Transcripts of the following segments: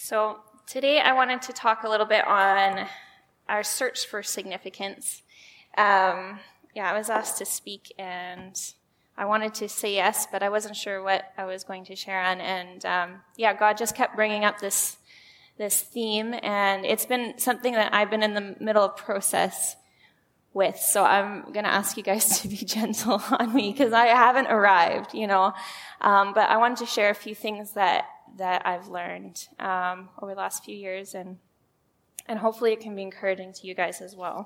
So today I wanted to talk a little bit on our search for significance. I was asked to speak and I wanted to say yes, but I wasn't sure what I was going to share on. And God just kept bringing up this theme, and it's been something that I've been in the middle of process with. So I'm going to ask you guys to be gentle on me because I haven't arrived, but I wanted to share a few things that I've learned over the last few years, and hopefully it can be encouraging to you guys as well.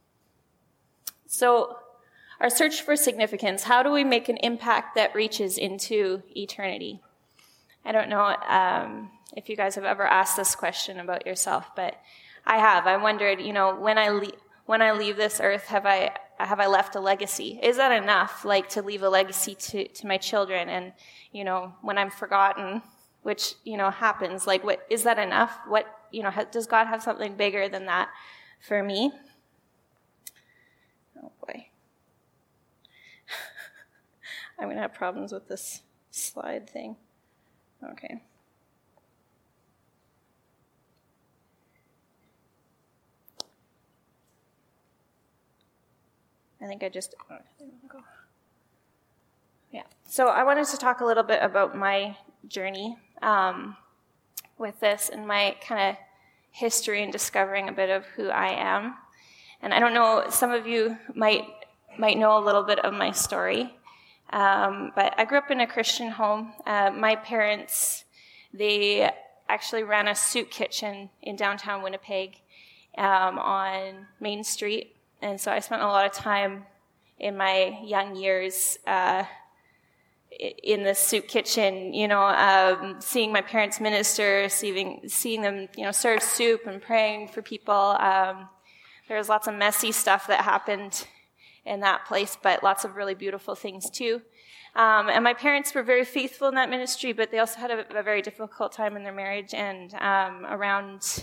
So our search for significance, how do we make an impact that reaches into eternity? I don't know if you guys have ever asked this question about yourself, but I have. I wondered, when I leave this earth, have I left a legacy? Is that enough, to leave a legacy to my children? And, when I'm forgotten, which, happens, what, is that enough? What, does God have something bigger than that for me? Oh boy. I'm going to have problems with this slide thing. Okay. So I wanted to talk a little bit about my journey with this and my kind of history and discovering a bit of who I am. And I don't know, some of you might know a little bit of my story, but I grew up in a Christian home. My parents, they actually ran a soup kitchen in downtown Winnipeg on Main Street. And so I spent a lot of time in my young years in the soup kitchen, seeing my parents minister, seeing them, serve soup and praying for people. There was lots of messy stuff that happened in that place, but lots of really beautiful things too. And my parents were very faithful in that ministry, but they also had a very difficult time in their marriage. And around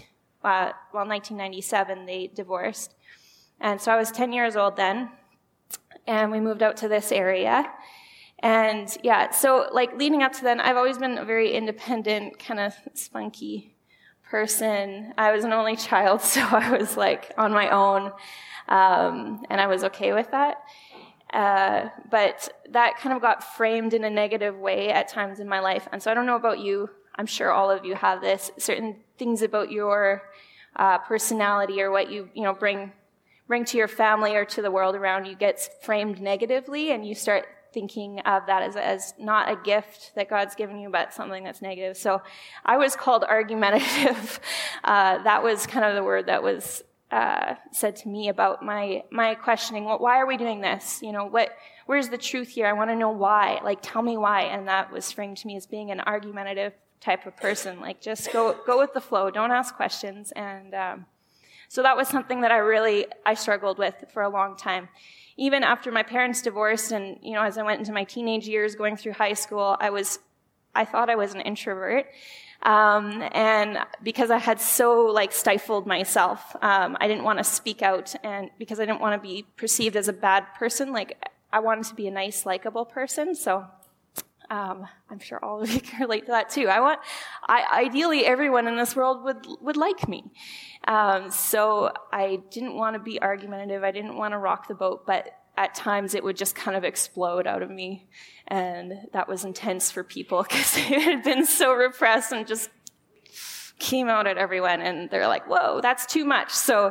1997, they divorced. And so I was 10 years old then, and we moved out to this area. And so leading up to then, I've always been a very independent, kind of spunky person. I was an only child, so I was on my own, and I was okay with that. But that kind of got framed in a negative way at times in my life. And so I don't know about you, I'm sure all of you have this, certain things about your personality or what you bring to your family or to the world around you gets framed negatively, and you start thinking of that as not a gift that God's given you, but something that's negative. So I was called argumentative. That was kind of the word that was said to me about my questioning. Well, why are we doing this? Where's the truth here? I want to know why. Tell me why. And that was framed to me as being an argumentative type of person. Just go with the flow. Don't ask questions. And so that was something that I struggled with for a long time. Even after my parents divorced and, as I went into my teenage years going through high school, I thought I was an introvert. And because I had so stifled myself, I didn't want to speak out, and because I didn't want to be perceived as a bad person, I wanted to be a nice, likable person. So, I'm sure all of you can relate to that too. Ideally everyone in this world would like me. So I didn't want to be argumentative. I didn't want to rock the boat, but at times it would just kind of explode out of me. And that was intense for people because it had been so repressed and just came out at everyone. And they're like, whoa, that's too much. So,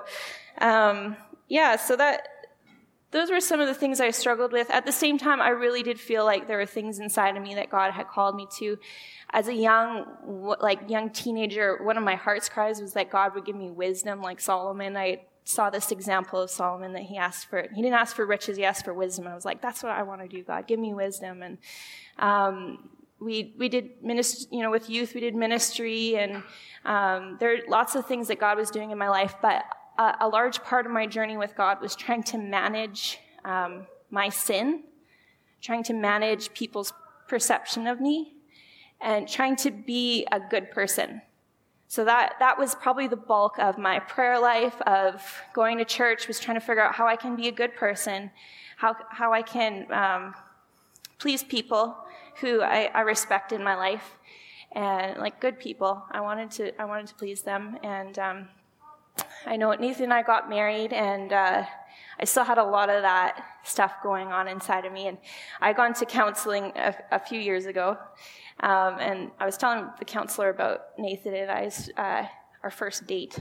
those were some of the things I struggled with. At the same time, I really did feel like there were things inside of me that God had called me to. As a young teenager, one of my heart's cries was that God would give me wisdom like Solomon. I saw this example of Solomon that he didn't ask for riches, he asked for wisdom. I was like, that's what I want to do, God. Give me wisdom. And we did ministry, with youth, we did ministry, and there are lots of things that God was doing in my life, but a large part of my journey with God was trying to manage my sin, trying to manage people's perception of me, and trying to be a good person. So that was probably the bulk of my prayer life, of going to church, was trying to figure out how I can be a good person, how I can please people who I respect in my life. and like good people. I wanted to please them, and I know Nathan and I got married, and I still had a lot of that stuff going on inside of me. And I got into counseling a few years ago, and I was telling the counselor about Nathan and I's our first date.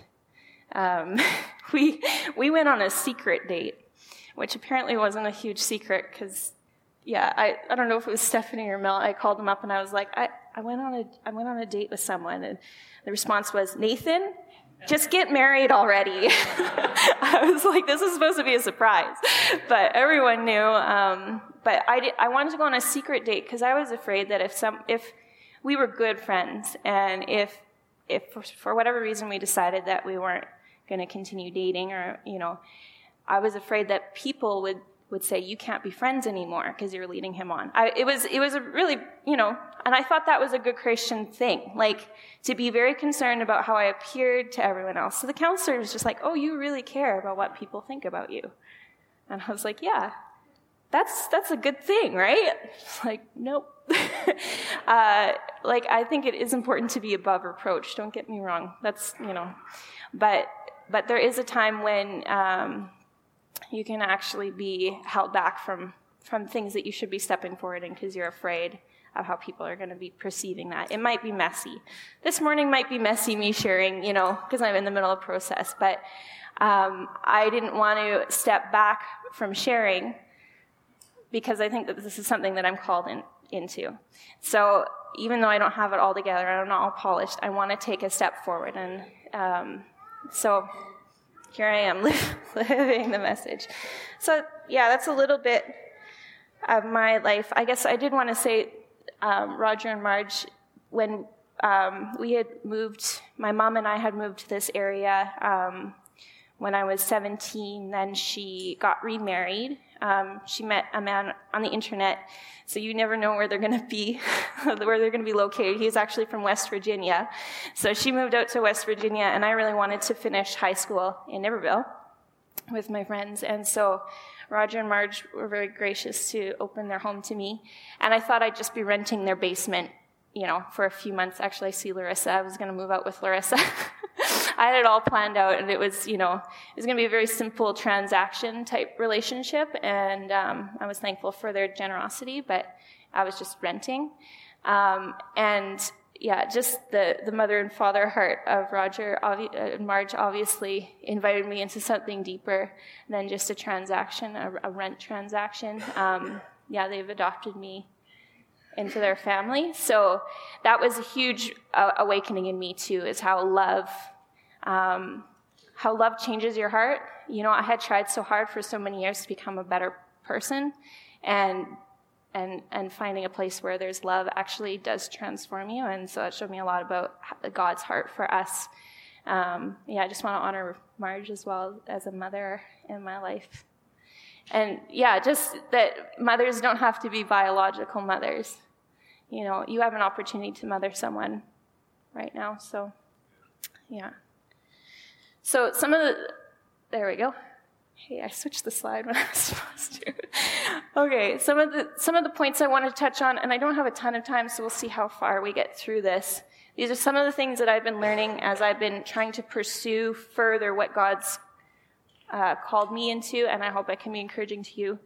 We went on a secret date, which apparently wasn't a huge secret because, I don't know if it was Stephanie or Mel. I called them up and I was like, I went on a date with someone, and the response was, Nathan, just get married already. I was like, this is supposed to be a surprise, but everyone knew. But I wanted to go on a secret date because I was afraid that if we were good friends, and if for whatever reason we decided that we weren't going to continue dating, or I was afraid that people would say, you can't be friends anymore because you're leading him on. It was a really, and I thought that was a good Christian thing, like to be very concerned about how I appeared to everyone else. So the counselor was just like, oh, you really care about what people think about you. And I was like, yeah, that's a good thing, right? Like, nope. Like, I think it is important to be above reproach. Don't get me wrong. That's, but there is a time when you can actually be held back from things that you should be stepping forward in because you're afraid of how people are going to be perceiving that. It might be messy. This morning might be messy, me sharing, because I'm in the middle of process. But I didn't want to step back from sharing because I think that this is something that I'm called into. So even though I don't have it all together and I'm not all polished, I want to take a step forward. And so here I am living the message. So that's a little bit of my life. I guess I did want to say, Roger and Marge, when we had moved, my mom and I had moved to this area when I was 17. Then she got remarried. She met a man on the internet, so you never know where they're going to be, where they're going to be located. He's actually from West Virginia. So she moved out to West Virginia, and I really wanted to finish high school in Niverville with my friends. And so Roger and Marge were very gracious to open their home to me. And I thought I'd just be renting their basement, for a few months. Actually, I see Larissa. I was going to move out with Larissa. I had it all planned out, and it was, it was going to be a very simple transaction type relationship, and I was thankful for their generosity, but I was just renting. Just the mother and father heart of Roger and Marge obviously invited me into something deeper than just a transaction, a rent transaction. They've adopted me into their family. So that was a huge awakening in me too, is how love changes your heart. I had tried so hard for so many years to become a better person, and finding a place where there's love actually does transform you. And so it showed me a lot about God's heart for us. I just want to honor Marge as well as a mother in my life. And just that mothers don't have to be biological mothers. You have an opportunity to mother someone right now. So, So there we go. Hey, I switched the slide when I was supposed to. Okay, some of the points I want to touch on, and I don't have a ton of time, so we'll see how far we get through this. These are some of the things that I've been learning as I've been trying to pursue further what God's called me into, and I hope I can be encouraging to you.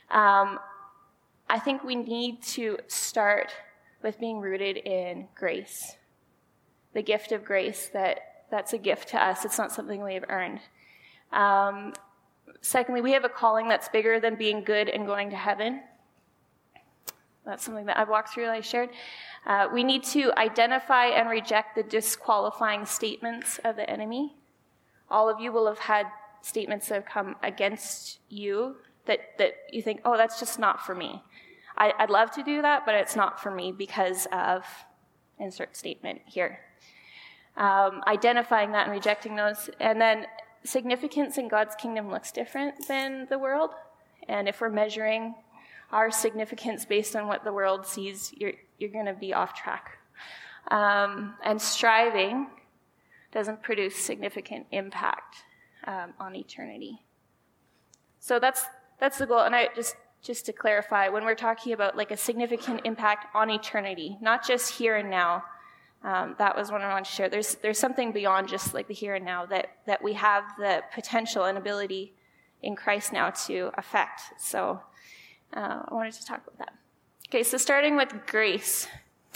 I think we need to start with being rooted in grace. The gift of grace, that's a gift to us. It's not something we have earned. Secondly, we have a calling that's bigger than being good and going to heaven. That's something that I've walked through, that I shared. We need to identify and reject the disqualifying statements of the enemy. All of you will have had statements that have come against you that you think, oh, that's just not for me. I'd love to do that, but it's not for me because of insert statement here. Identifying that and rejecting those. And then significance in God's kingdom looks different than the world. And if we're measuring our significance based on what the world sees, you're going to be off track. And striving doesn't produce significant impact on eternity. So that's the goal. And I just to clarify, when we're talking about like a significant impact on eternity, not just here and now, That was what I wanted to share. There's something beyond just like the here and now that we have the potential and ability in Christ now to affect. So I wanted to talk about that. Okay, so starting with grace.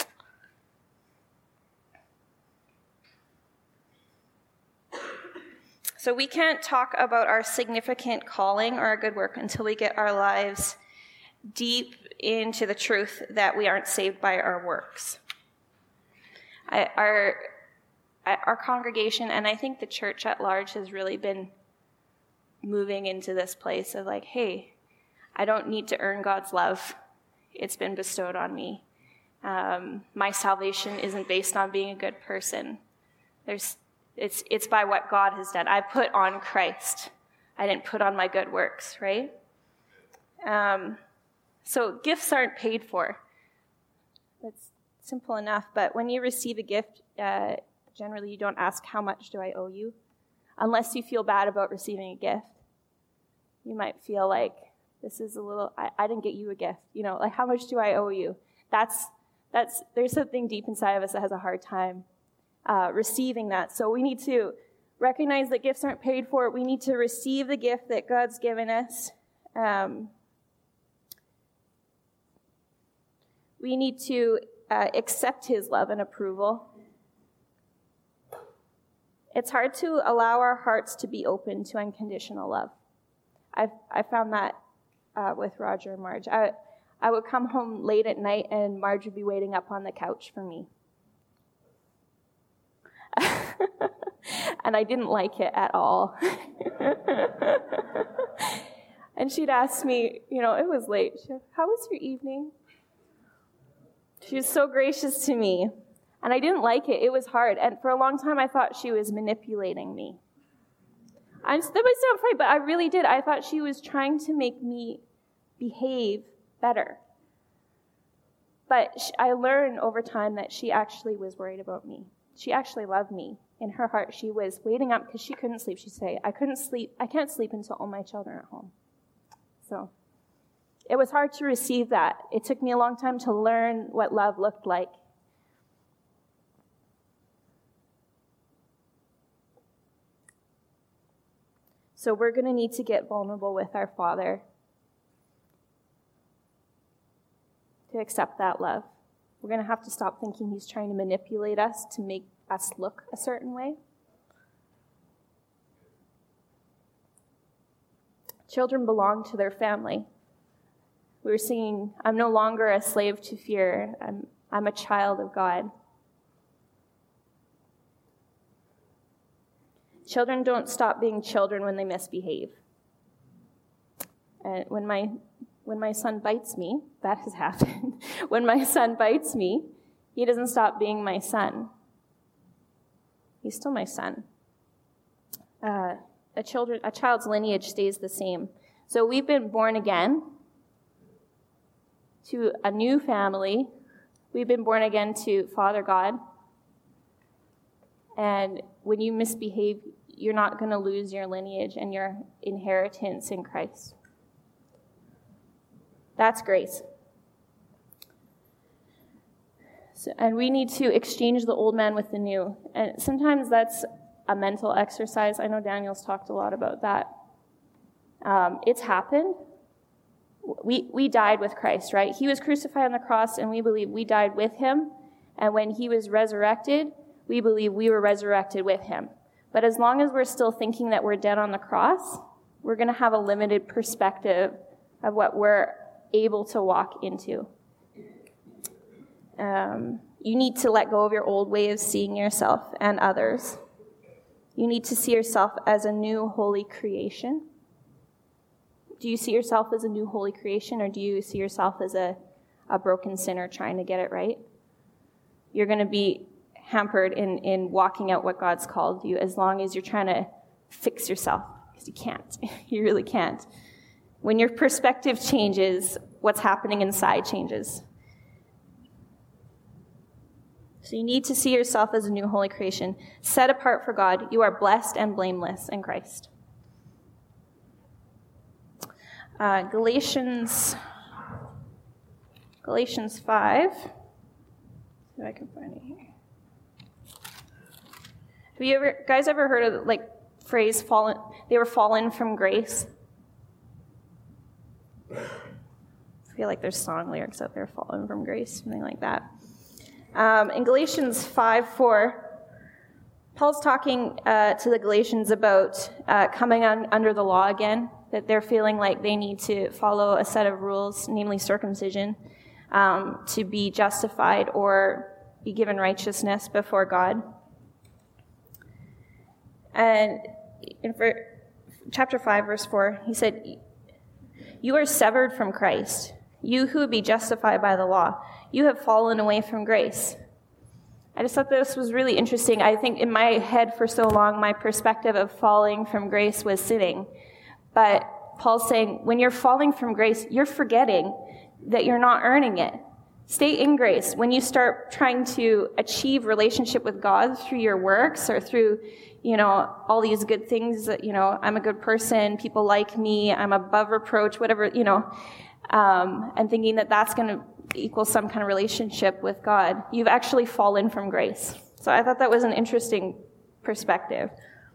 So we can't talk about our significant calling or our good work until we get our lives deep into the truth that we aren't saved by our works. Our congregation, and I think the church at large, has really been moving into this place of like, hey, I don't need to earn God's love. It's been bestowed on me. My salvation isn't based on being a good person. It's by what God has done. I put on Christ. I didn't put on my good works, right? So gifts aren't paid for. That's simple enough. But when you receive a gift, generally you don't ask, how much do I owe you? Unless you feel bad about receiving a gift. You might feel like, this is a little, I didn't get you a gift. Like, how much do I owe you? There's something deep inside of us that has a hard time receiving that. So we need to recognize that gifts aren't paid for. We need to receive the gift that God's given us. We need to accept his love and approval. It's hard to allow our hearts to be open to unconditional love. I found that with Roger and Marge. I would come home late at night and Marge would be waiting up on the couch for me. And I didn't like it at all. And she'd ask me, it was late. How was your evening? She was so gracious to me. And I didn't like it. It was hard. And for a long time, I thought she was manipulating me. That might sound funny, but I really did. I thought she was trying to make me behave better. But I learned over time that she actually was worried about me. She actually loved me. In her heart, she was waiting up because she couldn't sleep. She'd say, I can't sleep until all my children are home. So it was hard to receive that. It took me a long time to learn what love looked like. So we're going to need to get vulnerable with our Father to accept that love. We're going to have to stop thinking he's trying to manipulate us to make us look a certain way. Children belong to their family. We were singing, I'm no longer a slave to fear. I'm a child of God. Children don't stop being children when they misbehave. And when my son bites me, that has happened. When my son bites me, he doesn't stop being my son. He's still my son. A child's lineage stays the same. So we've been born again to a new family. We've been born again to Father God. And when you misbehave, you're not going to lose your lineage and your inheritance in Christ. That's grace. And we need to exchange the old man with the new. And sometimes that's a mental exercise. I know Daniel's talked a lot about that. It's happened. We died with Christ, right? He was crucified on the cross, and we believe we died with him. And when he was resurrected, we believe we were resurrected with him. But as long as we're still thinking that we're dead on the cross, we're going to have a limited perspective of what we're able to walk into. You need to let go of your old way of seeing yourself and others. You need to see yourself as a new holy creation. Do you see yourself as a new holy creation, or do you see yourself as a broken sinner trying to get it right? You're going to be hampered in walking out what God's called you as long as you're trying to fix yourself, because you can't. You really can't. When your perspective changes, what's happening inside changes. So you need to see yourself as a new holy creation, set apart for God. You are blessed and blameless in Christ. Galatians 5. See if I can find it here. Have you guys ever heard of phrase fallen? They were fallen from grace. I feel like there's song lyrics out there, fallen from grace, something like that. In Galatians 5:4, Paul's talking to the Galatians about coming under the law again, that they're feeling like they need to follow a set of rules, namely circumcision, to be justified or be given righteousness before God. And in chapter 5, verse 4, he said, "You are severed from Christ. You who would be justified by the law, you have fallen away from grace." I just thought this was really interesting. I think in my head for so long, my perspective of falling from grace was sinning. But Paul's saying, when you're falling from grace, you're forgetting that you're not earning it. Stay in grace. When you start trying to achieve relationship with God through your works or through, all these good things that, I'm a good person, people like me, I'm above reproach, whatever, and thinking that that's going to equal some kind of relationship with God, you've actually fallen from grace. So I thought that was an interesting perspective.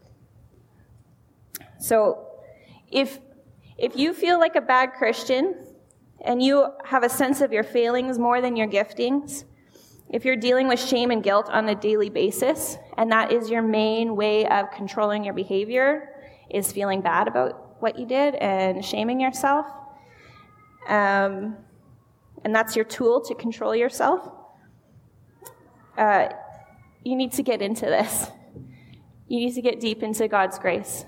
So if you feel like a bad Christian and you have a sense of your failings more than your giftings, if you're dealing with shame and guilt on a daily basis, and that is your main way of controlling your behavior, is feeling bad about what you did and shaming yourself, and that's your tool to control yourself, you need to get into this. You need to get deep into God's grace.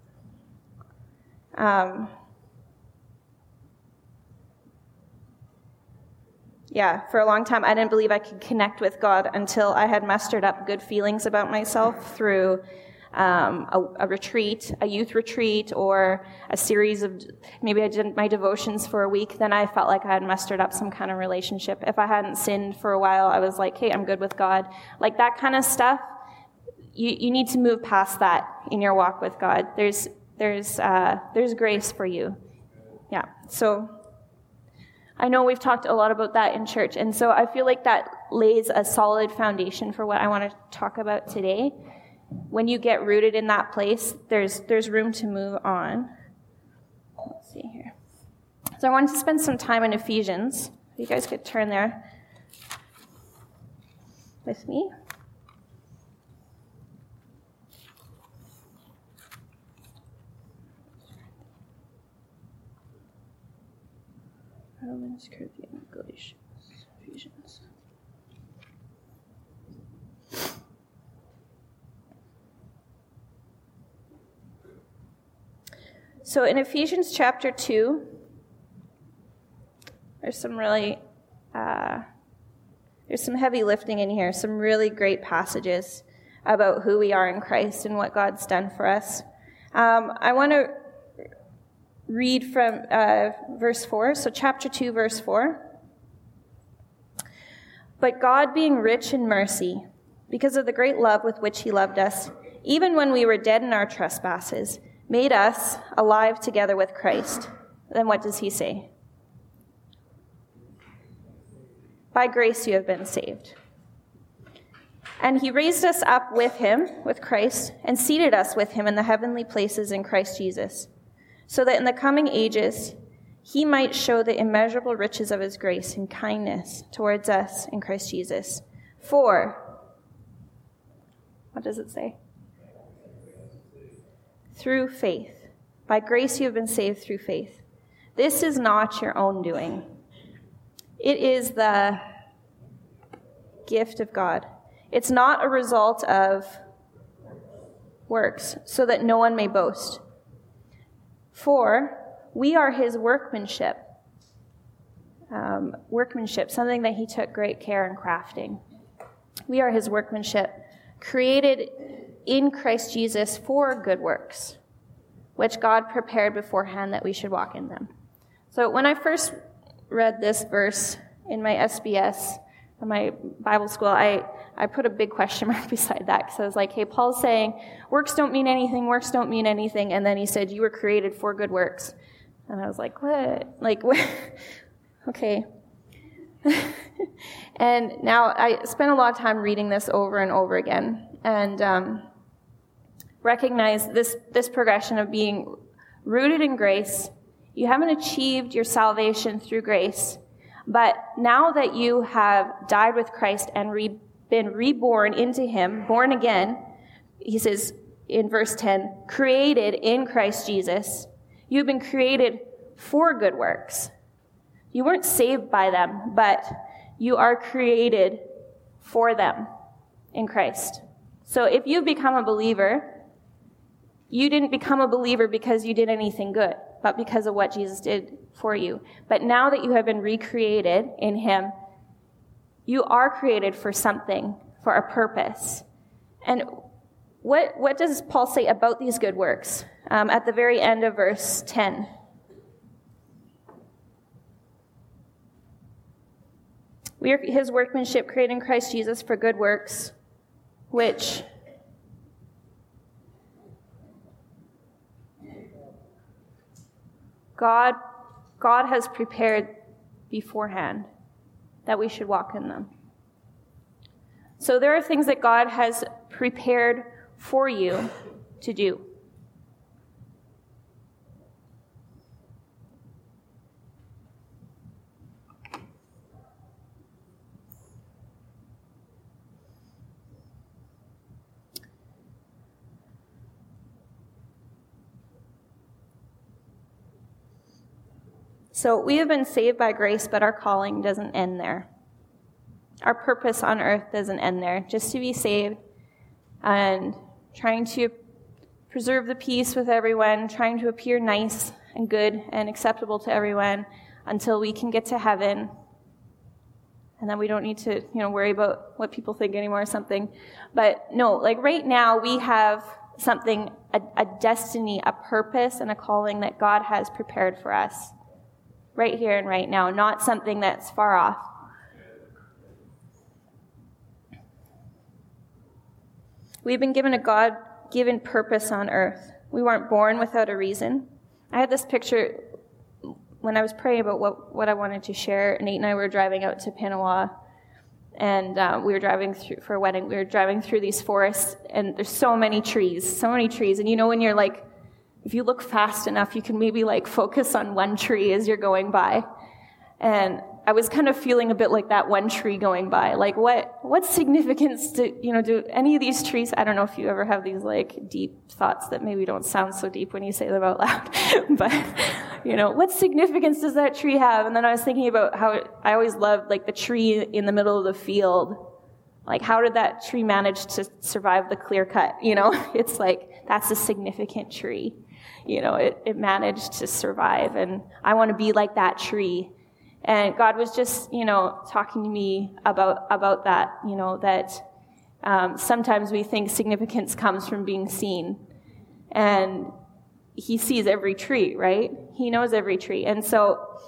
For a long time, I didn't believe I could connect with God until I had mustered up good feelings about myself through a retreat, a youth retreat, or a series of, maybe I did my devotions for a week, then I felt like I had mustered up some kind of relationship. If I hadn't sinned for a while, I was like, hey, I'm good with God. Like that kind of stuff, you need to move past that in your walk with God. There's grace for you. Yeah, so I know we've talked a lot about that in church, and so I feel like that lays a solid foundation for what I want to talk about today. When you get rooted in that place, there's room to move on. Let's see here. So I wanted to spend some time in Ephesians. If you guys could turn there with me. Romans, Corinthians, Galatians, Ephesians. So in Ephesians chapter 2, there's some really, there's some heavy lifting in here, some really great passages about who we are in Christ and what God's done for us. I want to read from verse 4, so chapter 2, verse 4. "But God, being rich in mercy, because of the great love with which he loved us, even when we were dead in our trespasses, made us alive together with Christ." Then what does he say? "By grace you have been saved. And he raised us up with him, with Christ, and seated us with him in the heavenly places in Christ Jesus, so that in the coming ages he might show the immeasurable riches of his grace and kindness towards us in Christ Jesus. For," what does it say? "Through faith. By grace you have been saved through faith. This is not your own doing. It is the gift of God. It's not a result of works, so that no one may boast. For we are his workmanship." Workmanship, something that he took great care in crafting. We are his workmanship, created in Christ Jesus for good works, which God prepared beforehand that we should walk in them. So when I first read this verse in my SBS, in my Bible school, I put a big question mark beside that, because I was like, hey, Paul's saying works don't mean anything, and then he said you were created for good works. And I was like, what? Like, what? Okay. And now I spent a lot of time reading this over and over again, and recognize this progression of being rooted in grace. You haven't achieved your salvation through grace, but now that you have died with Christ and been reborn into him, born again, he says in verse 10, created in Christ Jesus, you've been created for good works. You weren't saved by them, but you are created for them in Christ. So if you've become a believer, you didn't become a believer because you did anything good, but because of what Jesus did for you. But now that you have been recreated in him, you are created for something, for a purpose. And what does Paul say about these good works? At the very end of verse 10. We are his workmanship, created in Christ Jesus for good works, which God has prepared beforehand that we should walk in them. So there are things that God has prepared for you to do. So we have been saved by grace, but our calling doesn't end there. Our purpose on earth doesn't end there. Just to be saved and trying to preserve the peace with everyone, trying to appear nice and good and acceptable to everyone until we can get to heaven. And then we don't need to, worry about what people think anymore or something. But no, like right now we have something, a destiny, a purpose, and a calling that God has prepared for us. Right here and right now, not something that's far off. We've been given a God-given purpose on earth. We weren't born without a reason. I had this picture when I was praying about what I wanted to share. Nate and I were driving out to Pinawa, and we were driving through for a wedding. We were driving through these forests, and there's so many trees. And when you're like, if you look fast enough, you can maybe focus on one tree as you're going by. And I was kind of feeling a bit like that one tree going by. Like what significance do any of these trees? I don't know if you ever have these deep thoughts that maybe don't sound so deep when you say them out loud. But what significance does that tree have? And then I was thinking about how I always loved the tree in the middle of the field. How did that tree manage to survive the clear cut? It's that's a significant tree. It managed to survive, and I want to be like that tree. And God was just, talking to me about that, that sometimes we think significance comes from being seen. And he sees every tree, right? He knows every tree. And so,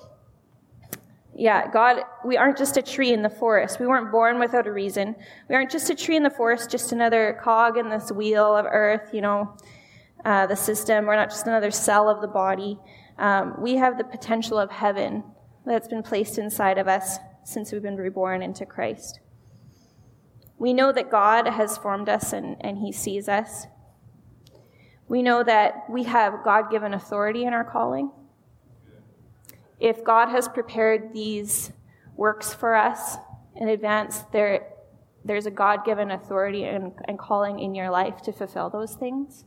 God, we aren't just a tree in the forest. We weren't born without a reason. We aren't just a tree in the forest, just another cog in this wheel of earth, the system. We're not just another cell of the body. We have the potential of heaven that's been placed inside of us since we've been reborn into Christ. We know that God has formed us and he sees us. We know that we have God-given authority in our calling. If God has prepared these works for us in advance, there's a God-given authority and calling in your life to fulfill those things.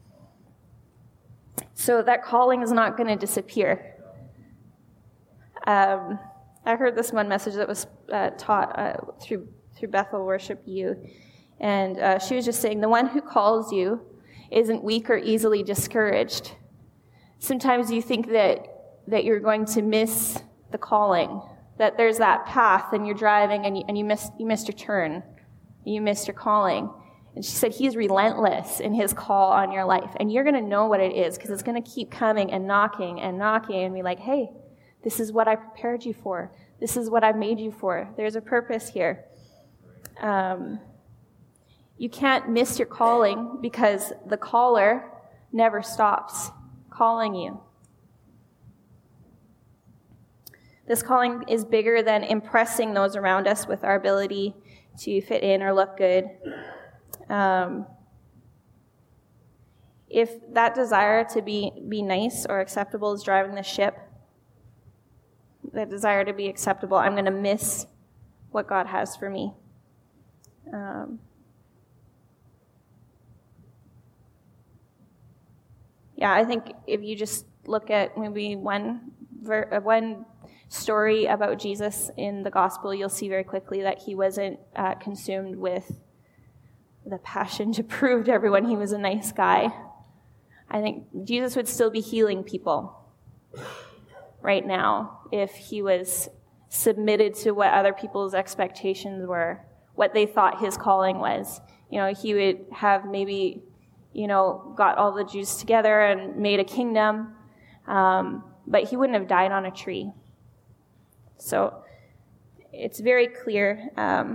So that calling is not going to disappear. I heard this one message that was taught through Bethel Worship U, and she was just saying, the one who calls you isn't weak or easily discouraged. Sometimes you think that you're going to miss the calling, that there's that path and you're driving and you missed your turn, you missed your calling. And she said, he's relentless in his call on your life. And you're going to know what it is because it's going to keep coming and knocking and be like, hey, this is what I prepared you for. This is what I made you for. There's a purpose here. You can't miss your calling because the caller never stops calling you. This calling is bigger than impressing those around us with our ability to fit in or look good. if that desire to be nice or acceptable is driving the ship, that desire to be acceptable, I'm going to miss what God has for me. I think if you just look at maybe one story about Jesus in the gospel, you'll see very quickly that he wasn't consumed with the passion to prove to everyone he was a nice guy. I think Jesus would still be healing people right now if he was submitted to what other people's expectations were, what they thought his calling was. He would have maybe, got all the Jews together and made a kingdom, but he wouldn't have died on a tree. So it's very clear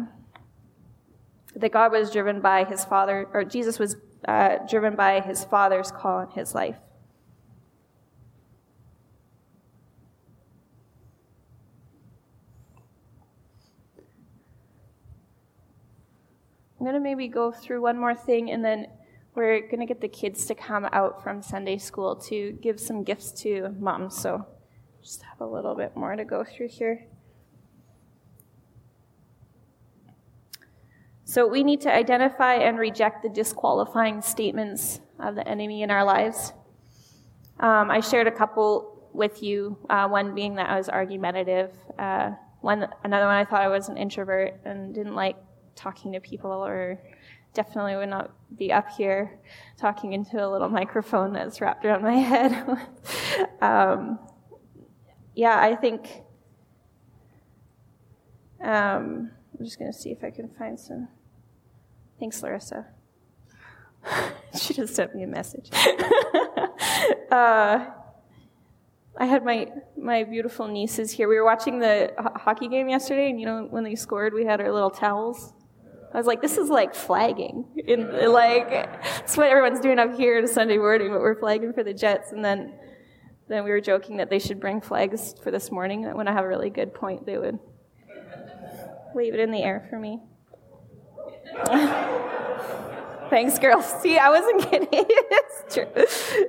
that God was driven by his Father, or Jesus was driven by his Father's call in his life. I'm going to maybe go through one more thing, and then we're going to get the kids to come out from Sunday school to give some gifts to Mom. So just have a little bit more to go through here. So we need to identify and reject the disqualifying statements of the enemy in our lives. I shared a couple with you, one being that I was argumentative, another one I thought I was an introvert and didn't like talking to people, or definitely would not be up here talking into a little microphone that's wrapped around my head. I think I'm just going to see if I can find some. Thanks, Larissa. She just sent me a message. I had my beautiful nieces here. We were watching the hockey game yesterday, and when they scored, we had our little towels. I was like, this is like flagging. It's what everyone's doing up here on Sunday morning, but we're flagging for the Jets. And then we were joking that they should bring flags for this morning, that when I have a really good point, they would wave it in the air for me. Thanks, girls. See, I wasn't kidding. It's true.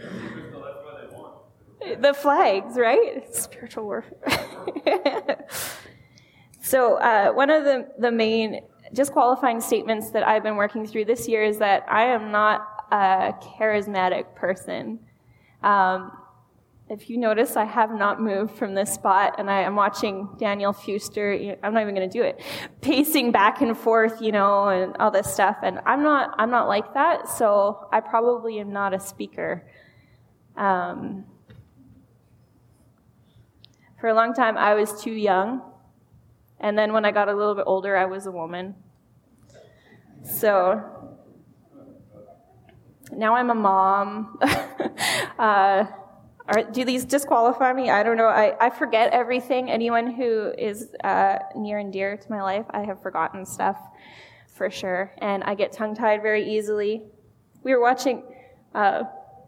The flags, right? It's spiritual warfare. So one of the main disqualifying statements that I've been working through this year is that I am not a charismatic person. If you notice, I have not moved from this spot, and I am watching Daniel Fuster. I'm not even going to do it, pacing back and forth, and all this stuff. And I'm not like that. So I probably am not a speaker. For a long time, I was too young. And then when I got a little bit older, I was a woman. So now I'm a mom. Do these disqualify me? I don't know. I forget everything. Anyone who is near and dear to my life, I have forgotten stuff for sure. And I get tongue-tied very easily. We were watching the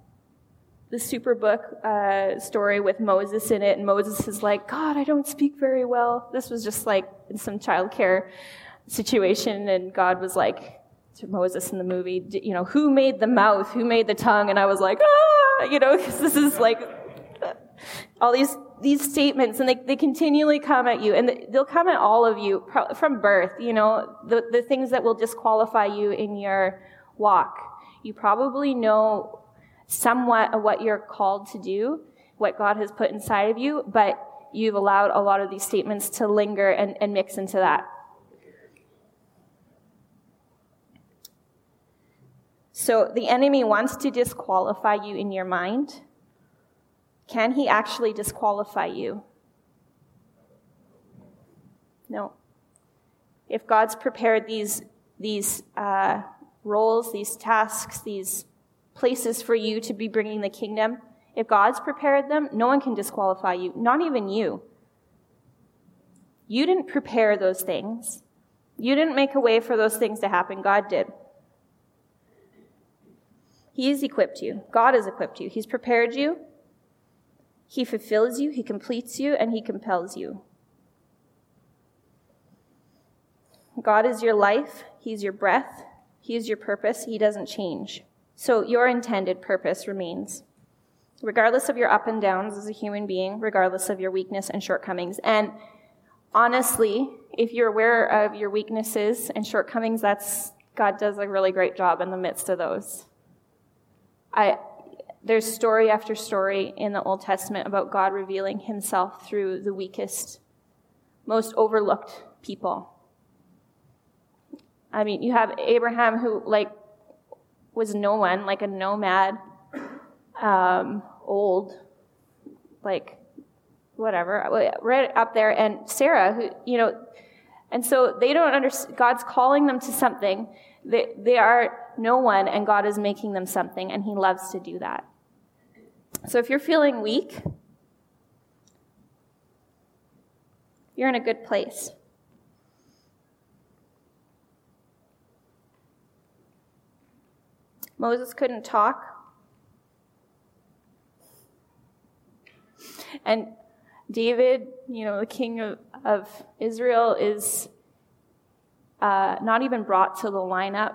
Superbook story with Moses in it, and Moses is like, God, I don't speak very well. This was just like in some childcare situation, and God was like to Moses in the movie, who made the mouth? Who made the tongue? And I was like, because this is like all these statements, and they continually come at you, and they'll come at all of you from birth, the things that will disqualify you in your walk. You probably know somewhat of what you're called to do, what God has put inside of you, but you've allowed a lot of these statements to linger and mix into that. So the enemy wants to disqualify you in your mind. Can he actually disqualify you? No. If God's prepared these roles, these tasks, these places for you to be bringing the kingdom, if God's prepared them, no one can disqualify you, not even you. You didn't prepare those things. You didn't make a way for those things to happen. God did. He's equipped you. God has equipped you. He's prepared you. He fulfills you. He completes you, and he compels you. God is your life. He's your breath. He is your purpose. He doesn't change. So your intended purpose remains, regardless of your up and downs as a human being, regardless of your weakness and shortcomings. And honestly, if you're aware of your weaknesses and shortcomings, God does a really great job in the midst of those. There's story after story in the Old Testament about God revealing himself through the weakest, most overlooked people. I mean, you have Abraham who, was no one, like a nomad, old, whatever, right up there, and Sarah, who, and so they don't understand, God's calling them to something. They are no one, and God is making them something, and he loves to do that. So if you're feeling weak, you're in a good place. Moses couldn't talk. And David, the king of Israel, is not even brought to the lineup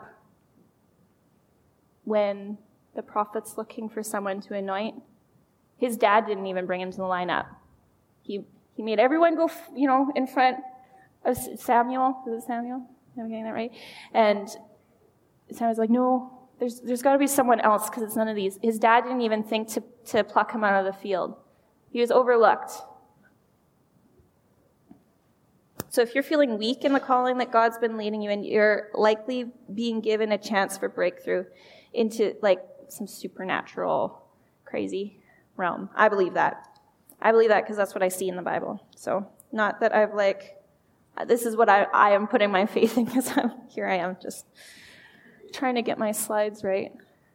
when the prophet's looking for someone to anoint. His dad didn't even bring him to the lineup. He made everyone go, in front of Samuel. Is it Samuel? Am I getting that right? And Samuel's like, no, there's got to be someone else because it's none of these. His dad didn't even think to pluck him out of the field. He was overlooked. So if you're feeling weak in the calling that God's been leading you in, you're likely being given a chance for breakthrough into some supernatural, crazy realm. I believe that. Because that's what I see in the Bible. So not that I've this is what I am putting my faith in, because here I am just trying to get my slides right.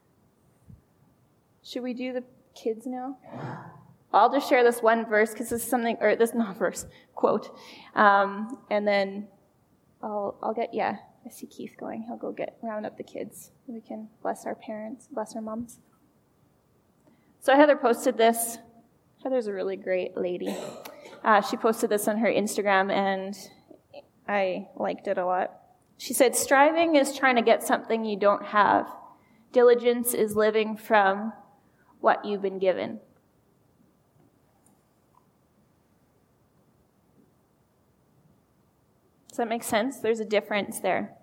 Should we do the kids now? I'll just share this one verse because this is something, or this not verse, quote. And then I'll get, I see Keith going. He'll go round up the kids. We can bless our parents, bless our moms. So Heather posted this. Heather's a really great lady. She posted this on her Instagram, and I liked it a lot. She said, striving is trying to get something you don't have. Diligence is living from what you've been given. Does that make sense? There's a difference there.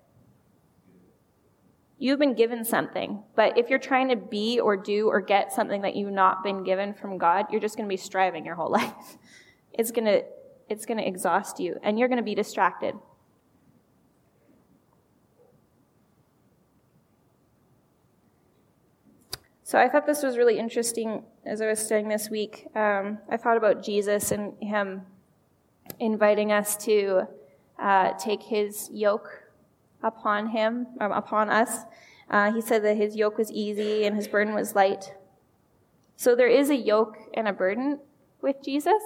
You've been given something, but if you're trying to be or do or get something that you've not been given from God, you're just going to be striving your whole life. It's going to exhaust you, and you're going to be distracted. So I thought this was really interesting as I was studying this week. I thought about Jesus and him inviting us to take his yoke upon us. He said that his yoke was easy and his burden was light. So there is a yoke and a burden with Jesus.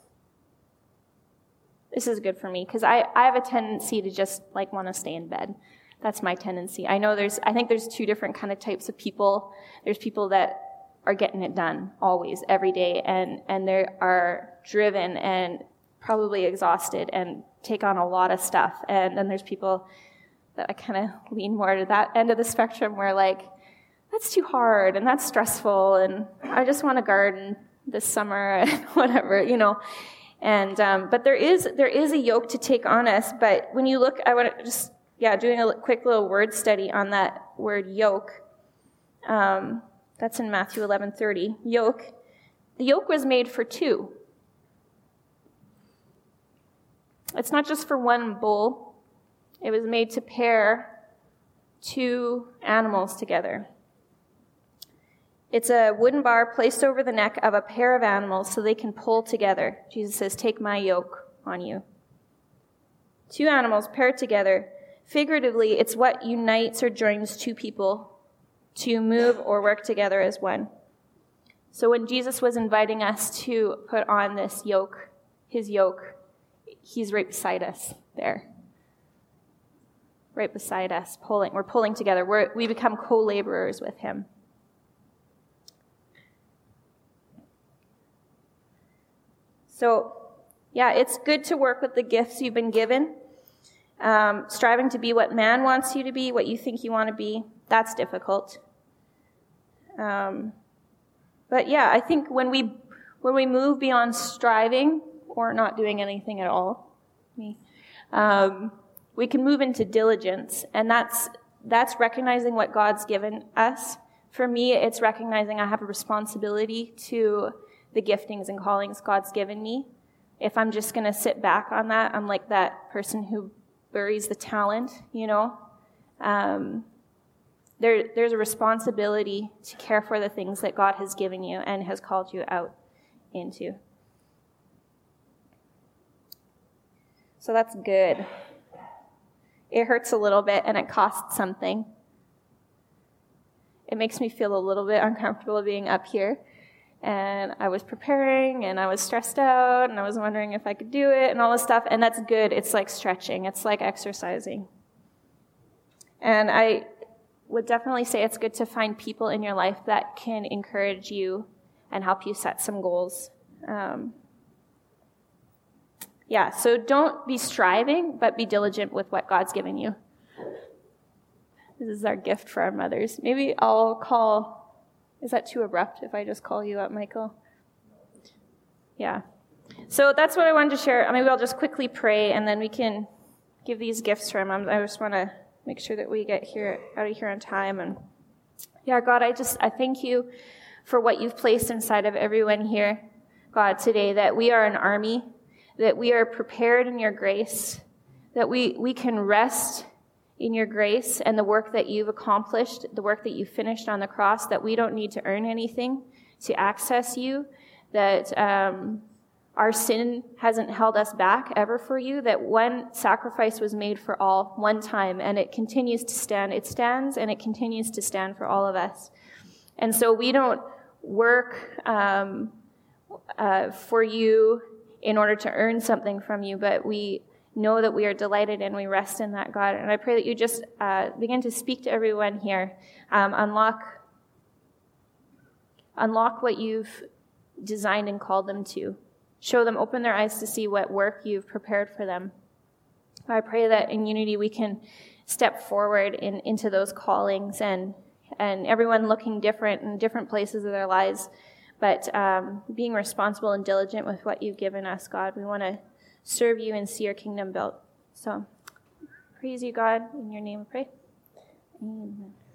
This is good for me because I have a tendency to just want to stay in bed. That's my tendency. I think there's two different kind of types of people. There's people that are getting it done always, every day, and they are driven and probably exhausted and take on a lot of stuff. And then there's people that I kind of lean more to that end of the spectrum where that's too hard and that's stressful and I just want to garden this summer and whatever, And but there is a yoke to take on us. But when you look, I want to just doing a quick little word study on that word yoke. That's in Matthew 11:30. Yoke. The yoke was made for two. It's not just for one bull. It was made to pair two animals together. It's a wooden bar placed over the neck of a pair of animals so they can pull together. Jesus says, take my yoke on you. Two animals paired together. Figuratively, it's what unites or joins two people to move or work together as one. So when Jesus was inviting us to put on this yoke, his yoke, he's right beside us there. Right beside us, pulling. We're pulling together. We become co-laborers with him. So, it's good to work with the gifts you've been given. Striving to be what man wants you to be, what you think you want to be, that's difficult. But yeah, I think when we move beyond striving or not doing anything at all, we can move into diligence, and that's recognizing what God's given us. For me, it's recognizing I have a responsibility to the giftings and callings God's given me. If I'm just going to sit back on that, I'm like that person who buries the talent, There's a responsibility to care for the things that God has given you and has called you out into. So that's good. It hurts a little bit and it costs something. It makes me feel a little bit uncomfortable being up here. And I was preparing and I was stressed out and I was wondering if I could do it and all this stuff. And that's good. It's like stretching. It's like exercising. And I would definitely say it's good to find people in your life that can encourage you and help you set some goals. So don't be striving, but be diligent with what God's given you. This is our gift for our mothers. Maybe I'll call, is that too abrupt if I just call you up, Michael? Yeah. So that's what I wanted to share. Maybe I'll just quickly pray and then we can give these gifts to our moms. I just want to make sure that we get out of here on time. And yeah, God, I thank you for what you've placed inside of everyone here, God, today, that we are an army, that we are prepared in your grace, that we can rest in your grace and the work that you've accomplished, the work that you finished on the cross, that we don't need to earn anything to access you, that our sin hasn't held us back ever for you, that one sacrifice was made for all, one time, and it continues to stand. It stands and it continues to stand for all of us. And so we don't work for you in order to earn something from you, but we know that we are delighted and we rest in that, God. And I pray that you just begin to speak to everyone here. Unlock what you've designed and called them to. Show them, open their eyes to see what work you've prepared for them. I pray that in unity we can step forward into those callings and everyone looking different in different places of their lives, but being responsible and diligent with what you've given us, God. We want to serve you and see your kingdom built. So praise you, God. In your name I pray. Amen.